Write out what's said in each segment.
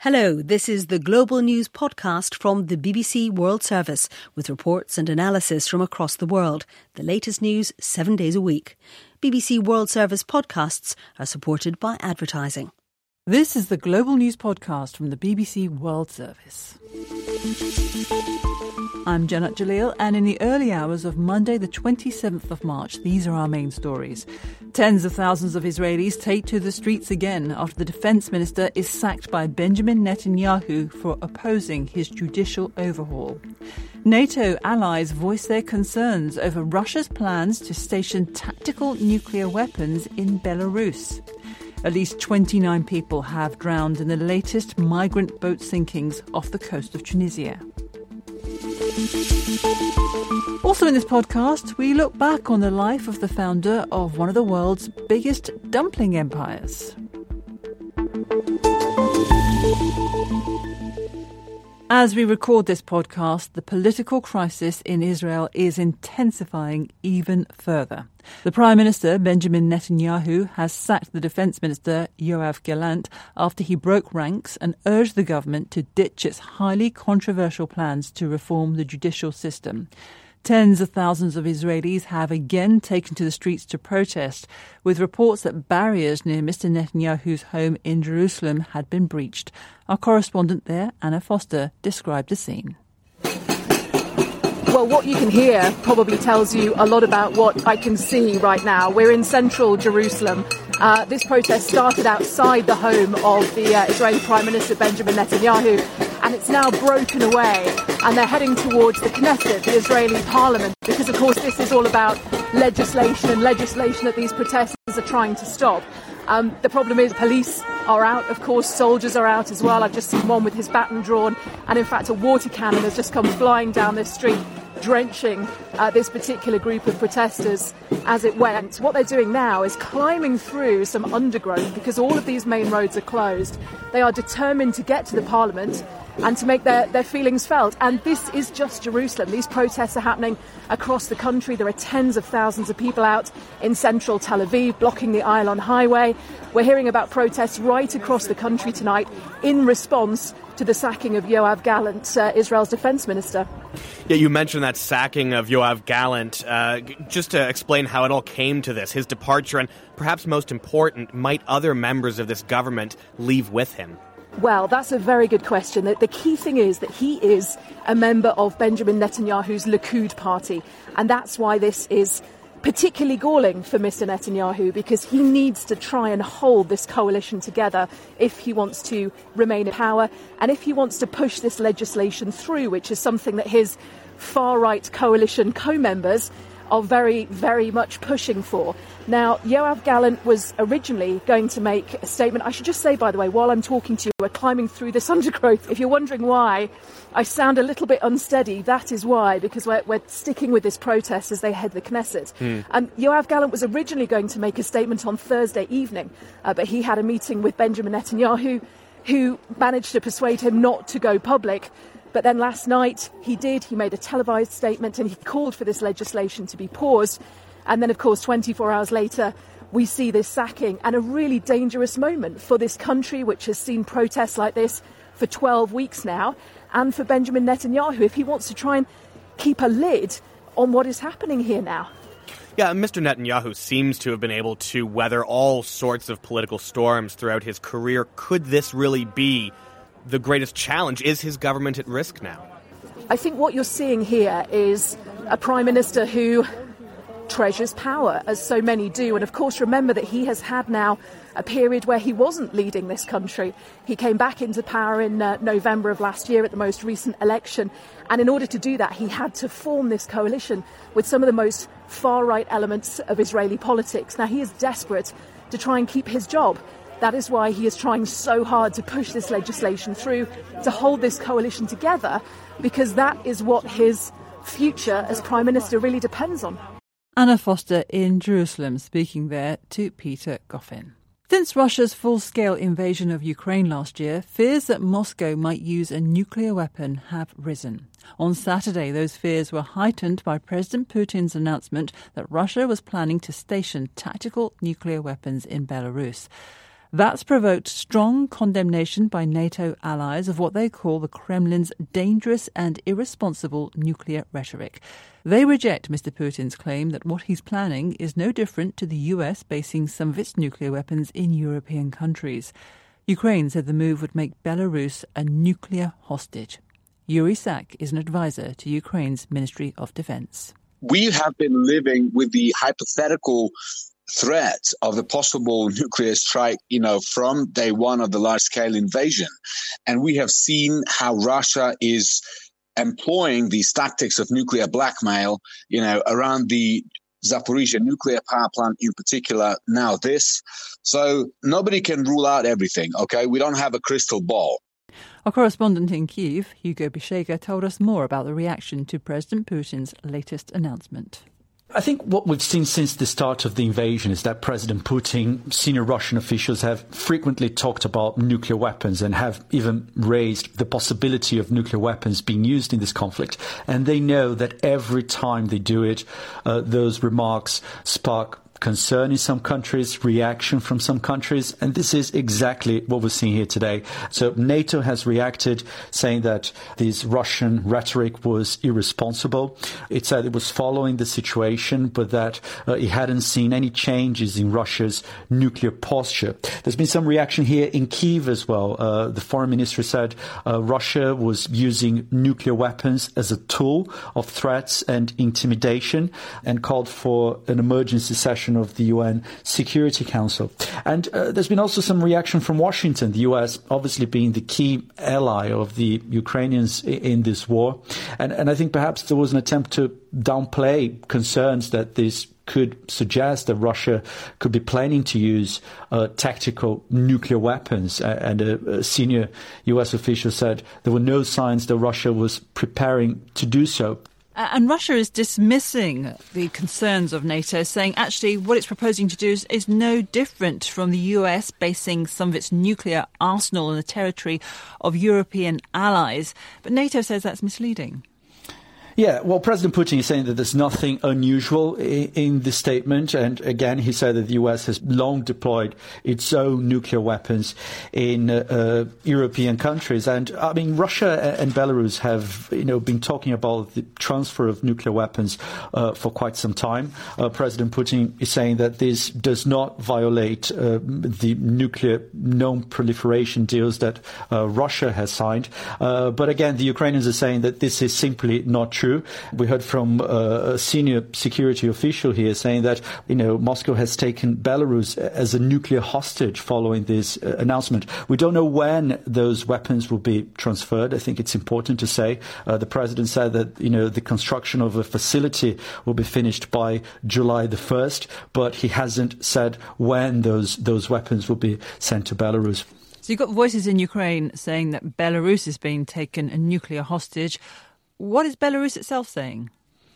Hello, this is the Global News podcast from the BBC World Service with reports and analysis from across the world. The latest news 7 days a week. BBC World Service podcasts are supported by advertising. This is the Global News podcast from the BBC World Service. I'm Janat Jalil, and in the early hours of Monday the 27th of March, these are our main stories. Tens of thousands of Israelis take to the streets again after the defence minister is sacked by Benjamin Netanyahu for opposing his judicial overhaul. NATO allies voice their concerns over Russia's plans to station tactical nuclear weapons in Belarus. At least 29 people have drowned in the latest migrant boat sinkings off the coast of Tunisia. Also in this podcast, we look back on the life of the founder of one of the world's biggest dumpling empires. As we record this podcast, the political crisis in Israel is intensifying even further. The Prime Minister, Benjamin Netanyahu, has sacked the Defence Minister, Yoav Gallant, after he broke ranks and urged the government to ditch its highly controversial plans to reform the judicial system. Tens of thousands of Israelis have again taken to the streets to protest, with reports that barriers near Mr. Netanyahu's home in Jerusalem had been breached. Our correspondent there, Anna Foster, described the scene. Well, what you can hear probably tells you a lot about what I can see right now. We're in central Jerusalem. This protest started outside the home of the Israeli Prime Minister Benjamin Netanyahu, and it's now broken away, and they're heading towards the Knesset, the Israeli parliament, because of course this is all about legislation that these protesters are trying to stop. The problem is police are out, of course, soldiers are out as well. I've just seen one with his baton drawn, and in fact a water cannon has just come flying down this street, drenching this particular group of protesters as it went. What they're doing now is climbing through some undergrowth because all of these main roads are closed. They are determined to get to the parliament and to make their feelings felt. And this is just Jerusalem. These protests are happening across the country. There are tens of thousands of people out in central Tel Aviv blocking the Ayalon highway. We're hearing about protests right across the country tonight in response to the sacking of Yoav Gallant, Israel's defense minister. Yeah, you mentioned that sacking of Yoav Gallant. Just to explain how it all came to this, his departure, and perhaps most important, might other members of this government leave with him? Well, that's a very good question. The key thing is that he is a member of Benjamin Netanyahu's Likud party, and that's why this is particularly galling for Mr. Netanyahu, because he needs to try and hold this coalition together if he wants to remain in power and if he wants to push this legislation through, which is something that his far-right coalition co-members are very, very much pushing for. Now, Yoav Gallant was originally going to make a statement. I should just say, by the way, while I'm talking to you, we're climbing through this undergrowth. If you're wondering why I sound a little bit unsteady, that is why, because we're sticking with this protest as they head the Knesset. And Yoav Gallant was originally going to make a statement on Thursday evening, but he had a meeting with Benjamin Netanyahu, who managed to persuade him not to go public. But then last night he did. He made a televised statement and he called for this legislation to be paused. And then, of course, 24 hours later, we see this sacking, and a really dangerous moment for this country, which has seen protests like this for 12 weeks now, and for Benjamin Netanyahu, if he wants to try and keep a lid on what is happening here now. Yeah, Mr. Netanyahu seems to have been able to weather all sorts of political storms throughout his career. Could this really be the greatest challenge? Is his government at risk now? I think what you're seeing here is a prime minister who treasures power, as so many do. And of course, remember that he has had now a period where he wasn't leading this country. He came back into power in November of last year at the most recent election. And in order to do that, he had to form this coalition with some of the most far-right elements of Israeli politics. Now, he is desperate to try and keep his job. That is why he is trying so hard to push this legislation through, to hold this coalition together, because that is what his future as Prime Minister really depends on. Anna Foster in Jerusalem, speaking there to Peter Goffin. Since Russia's full-scale invasion of Ukraine last year, fears that Moscow might use a nuclear weapon have risen. On Saturday, those fears were heightened by President Putin's announcement that Russia was planning to station tactical nuclear weapons in Belarus. That's provoked strong condemnation by NATO allies of what they call the Kremlin's dangerous and irresponsible nuclear rhetoric. They reject Mr. Putin's claim that what he's planning is no different to the US basing some of its nuclear weapons in European countries. Ukraine said the move would make Belarus a nuclear hostage. Yuri Sak is an advisor to Ukraine's Ministry of Defense. We have been living with the hypothetical threat of the possible nuclear strike, from day one of the large-scale invasion. And we have seen how Russia is employing these tactics of nuclear blackmail, around the Zaporizhzhia nuclear power plant in particular, now this. So nobody can rule out everything, okay? We don't have a crystal ball. Our correspondent in Kyiv, Hugo Bishega, told us more about the reaction to President Putin's latest announcement. I think what we've seen since the start of the invasion is that President Putin, senior Russian officials have frequently talked about nuclear weapons and have even raised the possibility of nuclear weapons being used in this conflict. And they know that every time they do it, those remarks spark concern in some countries, reaction from some countries, and this is exactly what we're seeing here today. So NATO has reacted, saying that this Russian rhetoric was irresponsible. It said it was following the situation, but that it hadn't seen any changes in Russia's nuclear posture. There's been some reaction here in Kyiv as well. The foreign minister said Russia was using nuclear weapons as a tool of threats and intimidation, and called for an emergency session of the UN Security Council. And there's been also some reaction from Washington, the US obviously being the key ally of the Ukrainians in this war. And I think perhaps there was an attempt to downplay concerns that this could suggest that Russia could be planning to use tactical nuclear weapons. And a senior US official said there were no signs that Russia was preparing to do so. And Russia is dismissing the concerns of NATO, saying actually what it's proposing to do is no different from the US basing some of its nuclear arsenal on the territory of European allies. But NATO says that's misleading. Yeah, well, President Putin is saying that there's nothing unusual in this statement. And again, he said that the US has long deployed its own nuclear weapons in European countries. And I mean, Russia and Belarus have, been talking about the transfer of nuclear weapons for quite some time. President Putin is saying that this does not violate the nuclear non-proliferation deals that Russia has signed. But again, the Ukrainians are saying that this is simply not true. We heard from a senior security official here saying that, Moscow has taken Belarus as a nuclear hostage following this announcement. We don't know when those weapons will be transferred. I think it's important to say. The president said that, the construction of a facility will be finished by July the 1st, but he hasn't said when those weapons will be sent to Belarus. So you've got voices in Ukraine saying that Belarus is being taken a nuclear hostage. What is Belarus itself saying?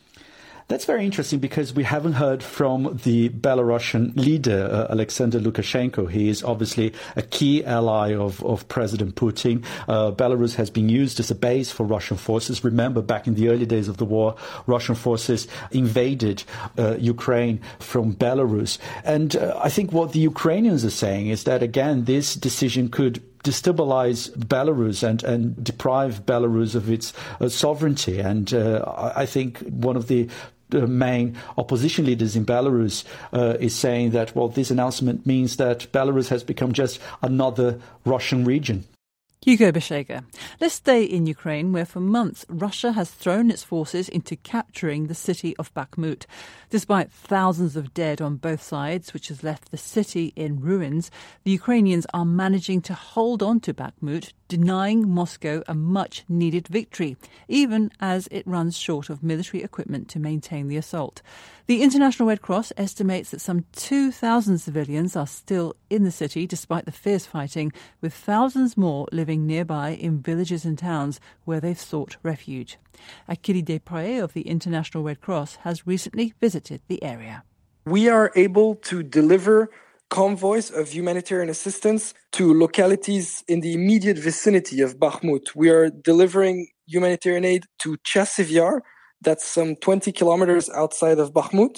That's very interesting because we haven't heard from the Belarusian leader, Alexander Lukashenko. He is obviously a key ally of President Putin. Belarus has been used as a base for Russian forces. Remember, back in the early days of the war, Russian forces invaded Ukraine from Belarus. And I think what the Ukrainians are saying is that, again, this decision could destabilize Belarus and deprive Belarus of its sovereignty. And I think one of the main opposition leaders in Belarus is saying that, this announcement means that Belarus has become just another Russian region. Hugo Bishega. Let's stay in Ukraine, where for months Russia has thrown its forces into capturing the city of Bakhmut. Despite thousands of dead on both sides, which has left the city in ruins, the Ukrainians are managing to hold on to Bakhmut, denying Moscow a much-needed victory, even as it runs short of military equipment to maintain the assault. The International Red Cross estimates that some 2,000 civilians are still in the city despite the fierce fighting, with thousands more living nearby in villages and towns where they've sought refuge. Akili Desprez of the International Red Cross has recently visited the area. We are able to deliver convoys of humanitarian assistance to localities in the immediate vicinity of Bakhmut. We are delivering humanitarian aid to Chasiv Yar, that's some 20 kilometers outside of Bakhmut.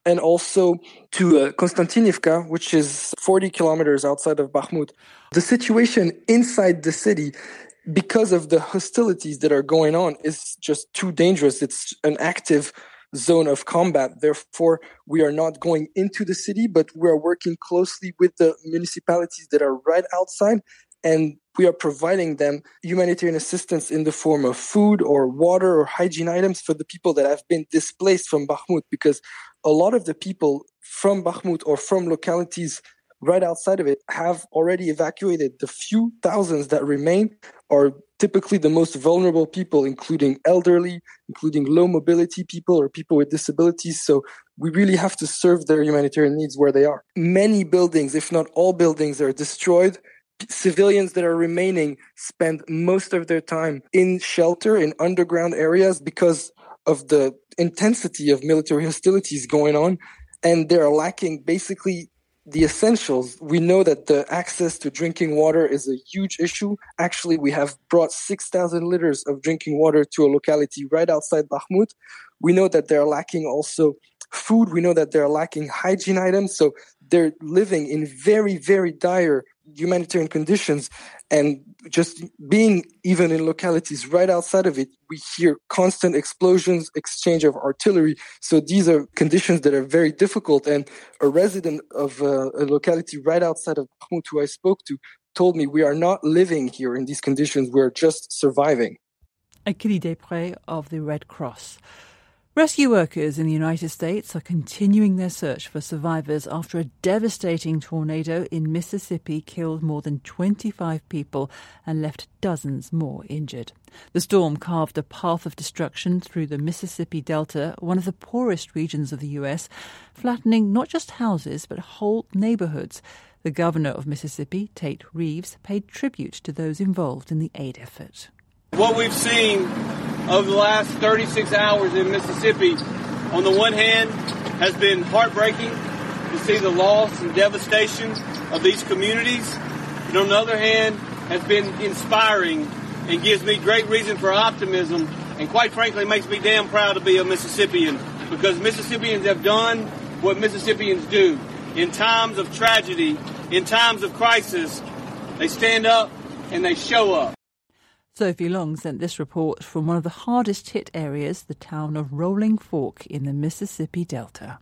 and also to Konstantinivka, which is 40 kilometers outside of Bakhmut. The situation inside the city, because of the hostilities that are going on, is just too dangerous. It's an active zone of combat. Therefore, we are not going into the city, but we are working closely with the municipalities that are right outside, and we are providing them humanitarian assistance in the form of food or water or hygiene items for the people that have been displaced from Bakhmut, because a lot of the people from Bakhmut or from localities right outside of it have already evacuated. The few thousands that remain are typically the most vulnerable people, including elderly, including low mobility people or people with disabilities. So we really have to serve their humanitarian needs where they are. Many buildings, if not all buildings, are destroyed. Civilians that are remaining spend most of their time in shelter in underground areas because of the intensity of military hostilities going on, and they are lacking basically the essentials. We know that the access to drinking water is a huge issue. Actually, we have brought 6,000 liters of drinking water to a locality right outside Bakhmut. We know that they're lacking also food. We know that they're lacking hygiene items. So they're living in very, very dire humanitarian conditions. And just being even in localities right outside of it, we hear constant explosions, exchange of artillery. So these are conditions that are very difficult. And a resident of a locality right outside of Bakhmut who I spoke to told me, we are not living here in these conditions. We're just surviving. Achille Desprez of the Red Cross. Rescue workers in the United States are continuing their search for survivors after a devastating tornado in Mississippi killed more than 25 people and left dozens more injured. The storm carved a path of destruction through the Mississippi Delta, one of the poorest regions of the U.S., flattening not just houses but whole neighborhoods. The governor of Mississippi, Tate Reeves, paid tribute to those involved in the aid effort. What we've seen over the last 36 hours in Mississippi, on the one hand, has been heartbreaking to see the loss and devastation of these communities. And on the other hand, has been inspiring and gives me great reason for optimism, and quite frankly makes me damn proud to be a Mississippian, because Mississippians have done what Mississippians do. In times of tragedy, in times of crisis, they stand up and they show up. Sophie Long sent this report from one of the hardest hit areas, the town of Rolling Fork in the Mississippi Delta.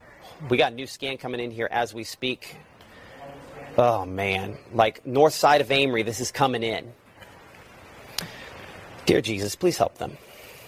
We got a new scan coming in here as we speak. Oh, man. Like north side of Amory, this is coming in. Dear Jesus, please help them.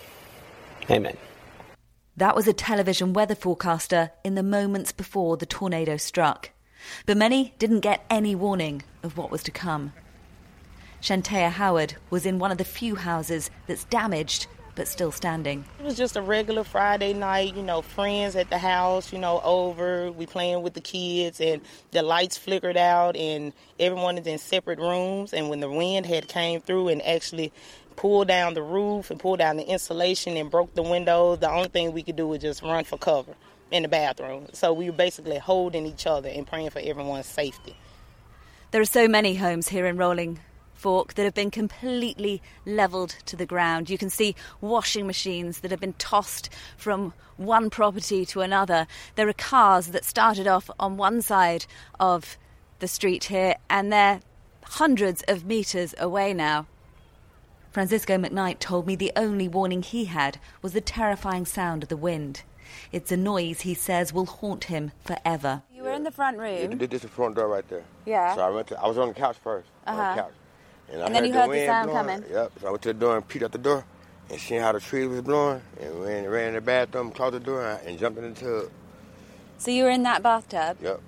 Amen. That was a television weather forecaster in the moments before the tornado struck. But many didn't get any warning of what was to come. Shantea Howard was in one of the few houses that's damaged but still standing. It was just a regular Friday night, friends at the house, over, we playing with the kids, and the lights flickered out and everyone is in separate rooms. And when the wind had came through and actually pulled down the roof and pulled down the insulation and broke the windows, the only thing we could do was just run for cover in the bathroom. So we were basically holding each other and praying for everyone's safety. There are so many homes here in Rolling Fork that have been completely levelled to the ground. You can see washing machines that have been tossed from one property to another. There are cars that started off on one side of the street here and they're hundreds of metres away now. Francisco McKnight told me the only warning he had was the terrifying sound of the wind. It's a noise he says will haunt him forever. You were in the front room? This is the front door right there. Yeah. So I was on the couch first. On the couch. And then you heard the sound coming? Yep. So I went to the door and peeked out the door and seen how the trees was blowing and ran in the bathroom, closed the door and jumped in the tub. So you were in that bathtub? Yep.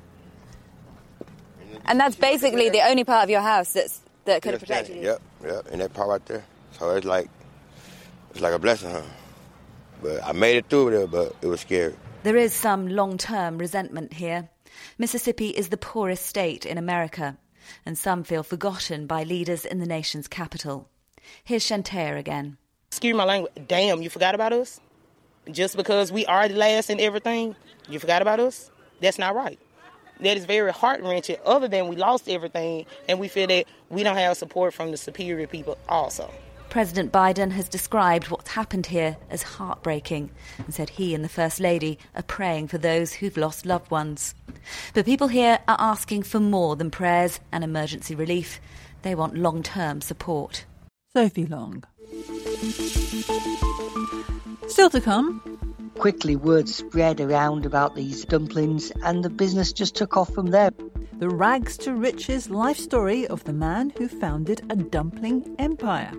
And that's basically the only part of your house that could have protected you? Yep. And that part right there. So it's like a blessing, huh? But I made it through there, but it was scary. There is some long-term resentment here. Mississippi is the poorest state in America, and some feel forgotten by leaders in the nation's capital. Here's Shantea again. Excuse my language. Damn, you forgot about us? Just because we are the last in everything, you forgot about us? That's not right. That is very heart-wrenching, other than we lost everything, and we feel that we don't have support from the superior people also. President Biden has described what's happened here as heartbreaking and said he and the First Lady are praying for those who've lost loved ones. But people here are asking for more than prayers and emergency relief. They want long-term support. Sophie Long. Still to come. Quickly word spread around about these dumplings and the business just took off from there. The rags to riches life story of the man who founded a dumpling empire.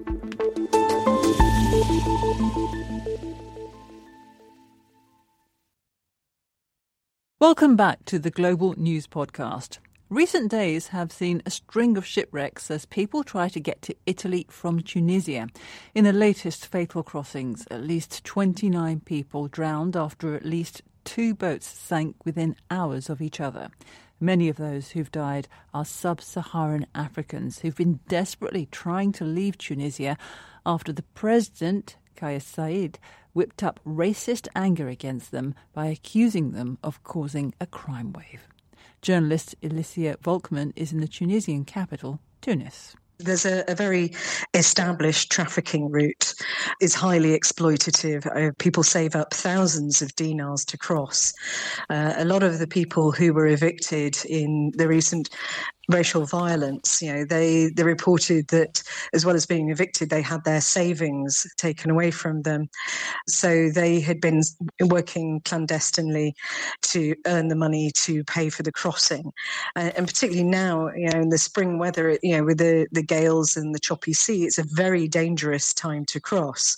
Welcome back to the Global News Podcast. Recent days have seen a string of shipwrecks as people try to get to Italy from Tunisia. In the latest fatal crossings, at least 29 people drowned after at least 2 boats sank within hours of each other. Many of those who've died are sub-Saharan Africans who've been desperately trying to leave Tunisia after the president, Kais Saied, whipped up racist anger against them by accusing them of causing a crime wave. Journalist Alicia Volkmann is in the Tunisian capital, Tunis. There's a very established trafficking route. It's highly exploitative. People save up thousands of dinars to cross. A lot of the people who were evicted in the recent racial violence, they reported that as well as being evicted, they had their savings taken away from them. So they had been working clandestinely to earn the money to pay for the crossing. And particularly now, in the spring weather, with the gales and the choppy sea, it's a very dangerous time to cross.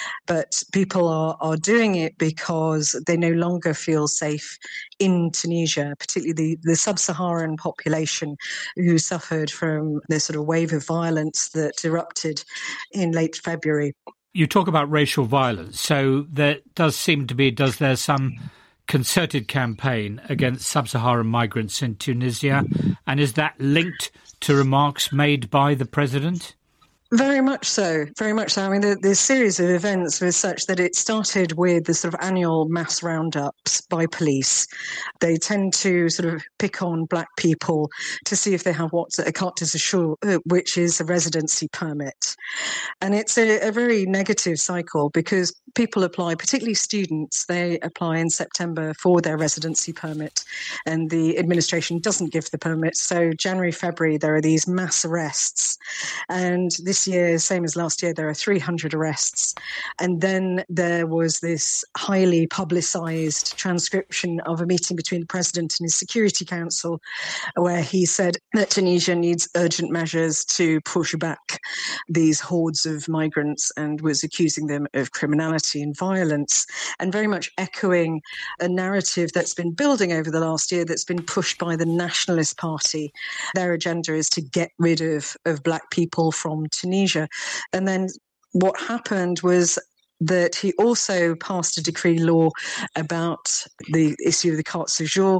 But people are doing it because they no longer feel safe in Tunisia, particularly the sub-Saharan population who suffered from this sort of wave of violence that erupted in late February. You talk about racial violence, so there does seem to be, there's some concerted campaign against sub-Saharan migrants in Tunisia, and is that linked to remarks made by the president? Very much so, very much so. I mean, the series of events was such that it started with the sort of annual mass roundups by police. They tend to sort of pick on black people to see if they have what's a carte de séjour, which is a residency permit. And it's a very negative cycle because people apply, particularly students, they apply in September for their residency permit and the administration doesn't give the permit. So January, February, there are these mass arrests. And this year, same as last year, there are 300 arrests. And then there was this highly publicised transcription of a meeting between the president and his Security Council, where he said that Tunisia needs urgent measures to push back these hordes of migrants and was accusing them of criminality and violence, and very much echoing a narrative that's been building over the last year that's been pushed by the Nationalist Party. Their agenda is to get rid of black people from Tunisia. And then what happened was that he also passed a decree law about the issue of the carte séjour,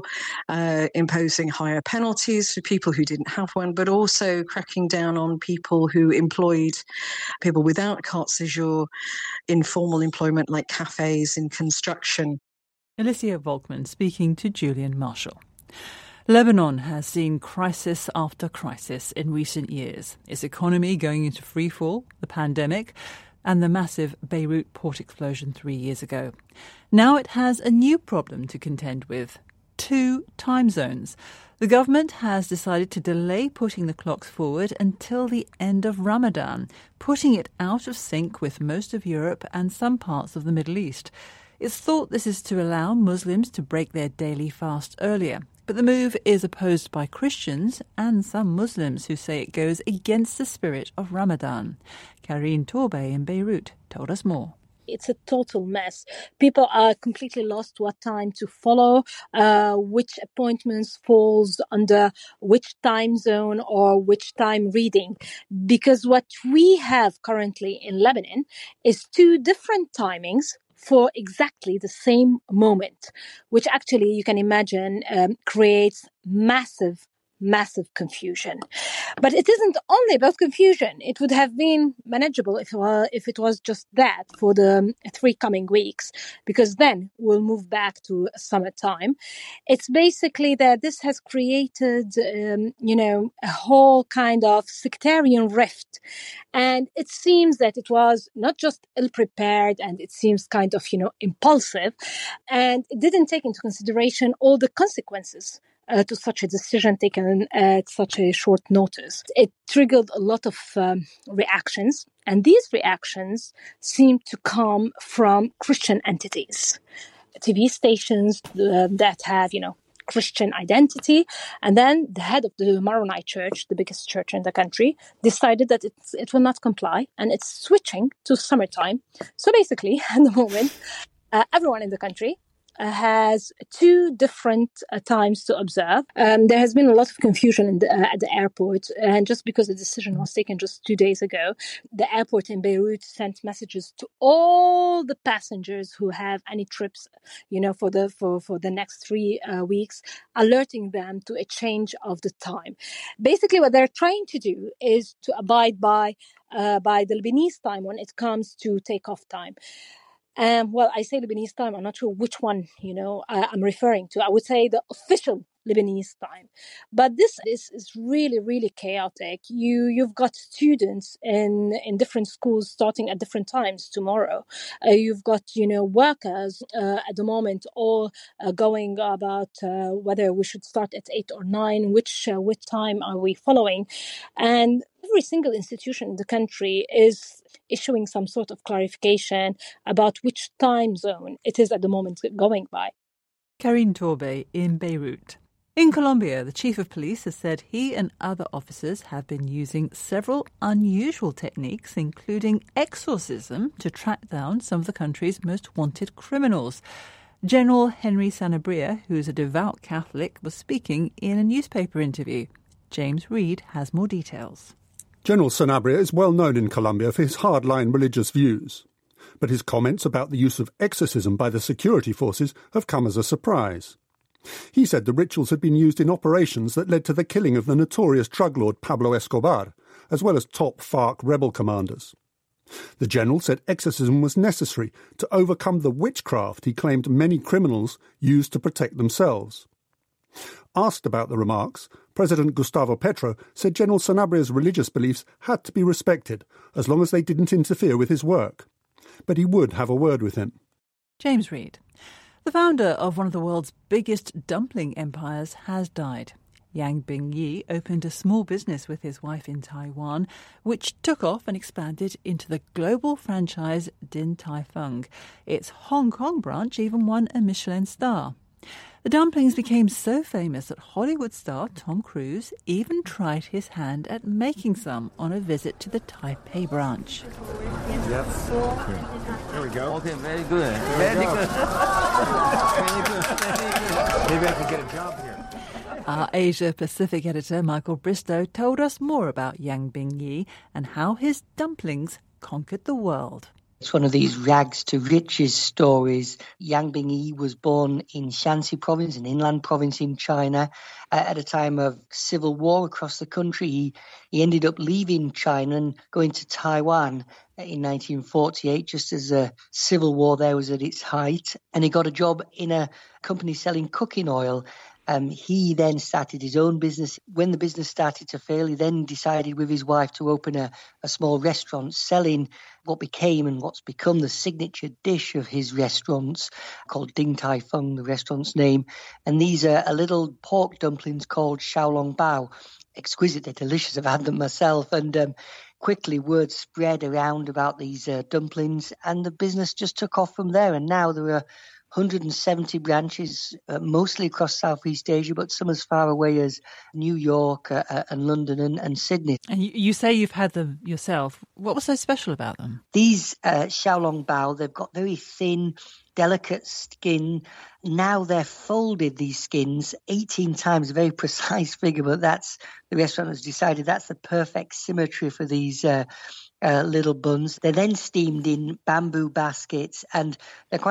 imposing higher penalties for people who didn't have one, but also cracking down on people who employed people without carte séjour in formal employment like cafes and construction. Alicia Volkmann speaking to Julian Marshall. Lebanon has seen crisis after crisis in recent years. Its economy going into freefall, the pandemic, and the massive Beirut port explosion 3 years ago. Now it has a new problem to contend with: 2 time zones. The government has decided to delay putting the clocks forward until the end of Ramadan, putting it out of sync with most of Europe and some parts of the Middle East. It's thought this is to allow Muslims to break their daily fast earlier. But the move is opposed by Christians and some Muslims who say it goes against the spirit of Ramadan. Karine Torbay in Beirut told us more. It's a total mess. People are completely lost what time to follow, which appointments falls under which time zone or which time reading. Because what we have currently in Lebanon is 2 different timings for exactly the same moment, which actually you can imagine creates massive massive confusion. But it isn't only about confusion. It would have been manageable if it was just that for the 3 coming weeks, because then we'll move back to summertime. It's basically that this has created, a whole kind of sectarian rift. And it seems that it was not just ill-prepared, and it seems kind of, impulsive, and it didn't take into consideration all the consequences to such a decision taken at such a short notice. It triggered a lot of reactions, and these reactions seem to come from Christian entities, TV stations that have, Christian identity. And then the head of the Maronite Church, the biggest church in the country, decided that it will not comply, and it's switching to summertime. So basically, at the moment, everyone in the country has 2 different times to observe. There has been a lot of confusion at the airport, and just because the decision was taken just 2 days ago, the airport in Beirut sent messages to all the passengers who have any trips, for the next 3 weeks, alerting them to a change of the time. Basically, what they're trying to do is to abide by the Lebanese time when it comes to takeoff time. Well, I say Lebanese time, I'm not sure which one, I'm referring to. I would say the official Lebanese time. But this is really, really chaotic. You've got students in different schools starting at different times tomorrow. You've got, workers at the moment all going about whether we should start at 8 or 9, which time are we following. And every single institution in the country is issuing some sort of clarification about which time zone it is at the moment going by. Karine Torbey in Beirut. In Colombia, the chief of police has said he and other officers have been using several unusual techniques, including exorcism, to track down some of the country's most wanted criminals. General Henry Sanabria, who is a devout Catholic, was speaking in a newspaper interview. James Reed has more details. General Sanabria is well known in Colombia for his hardline religious views. But his comments about the use of exorcism by the security forces have come as a surprise. He said the rituals had been used in operations that led to the killing of the notorious drug lord Pablo Escobar, as well as top FARC rebel commanders. The general said exorcism was necessary to overcome the witchcraft he claimed many criminals used to protect themselves. Asked about the remarks, President Gustavo Petro said General Sanabria's religious beliefs had to be respected as long as they didn't interfere with his work. But he would have a word with him. James Reed. The founder of one of the world's biggest dumpling empires has died. Yang Bingyi opened a small business with his wife in Taiwan, which took off and expanded into the global franchise Din Tai Fung. Its Hong Kong branch even won a Michelin star. The dumplings became so famous that Hollywood star Tom Cruise even tried his hand at making some on a visit to the Taipei branch. Yep. There we go. Okay, very good. Very good. Maybe I can get a job here. Our Asia-Pacific editor, Michael Bristow, told us more about Yang Bingyi and how his dumplings conquered the world. It's one of these rags to riches stories. Yang Bingyi was born in Shanxi province, an inland province in China, at a time of civil war across the country. He ended up leaving China and going to Taiwan in 1948, just as the civil war there was at its height. And he got a job in a company selling cooking oil. He then started his own business. When the business started to fail, he then decided with his wife to open a small restaurant selling what became and what's become the signature dish of his restaurants, called Din Tai Fung, the restaurant's name. And these are little pork dumplings called xiaolong bao. Exquisite, they're delicious. I've had them myself. And quickly word spread around about these dumplings, and the business just took off from there. And now there are 170 branches, mostly across Southeast Asia, but some as far away as New York and London and Sydney. And you say you've had them yourself. What was so special about them? These xiaolong bao, they've got very thin, delicate skin. Now they're folded, these skins, 18 times, a very precise figure, but that's the restaurant has decided that's the perfect symmetry for these little buns. They're then steamed in bamboo baskets, and they're quite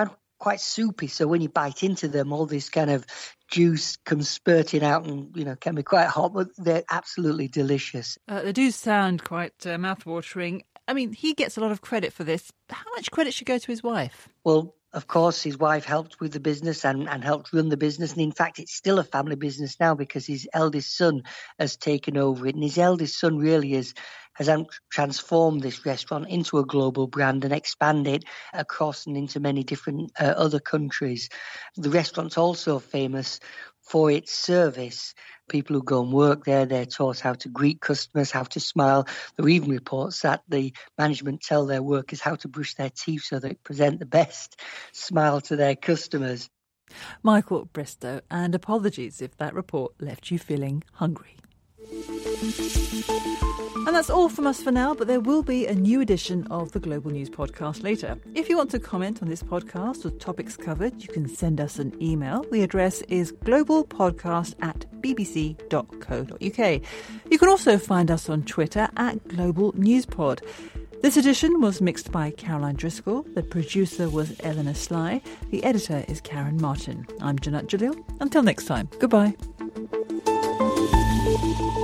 quite soupy. So when you bite into them, all this kind of juice comes spurting out and, can be quite hot, but they're absolutely delicious. They do sound quite mouth-watering. I mean, he gets a lot of credit for this. How much credit should go to his wife? Well, of course, his wife helped with the business and helped run the business. And in fact, it's still a family business now because his eldest son has taken over it. And his eldest son really has transformed this restaurant into a global brand and expanded across and into many different other countries. The restaurant's also famous for its service. People who go and work there, they're taught how to greet customers, how to smile. There are even reports that the management tell their workers how to brush their teeth so they present the best smile to their customers. Michael Bristow, and apologies if that report left you feeling hungry. And that's all from us for now, but there will be a new edition of the Global News Podcast later. If you want to comment on this podcast or topics covered, you can send us an email. The address is globalpodcast@bbc.co.uk. You can also find us on Twitter @GlobalNewsPod. This edition was mixed by Caroline Driscoll. The producer was Eleanor Sly. The editor is Karen Martin. I'm Janat Jalil. Until next time, goodbye.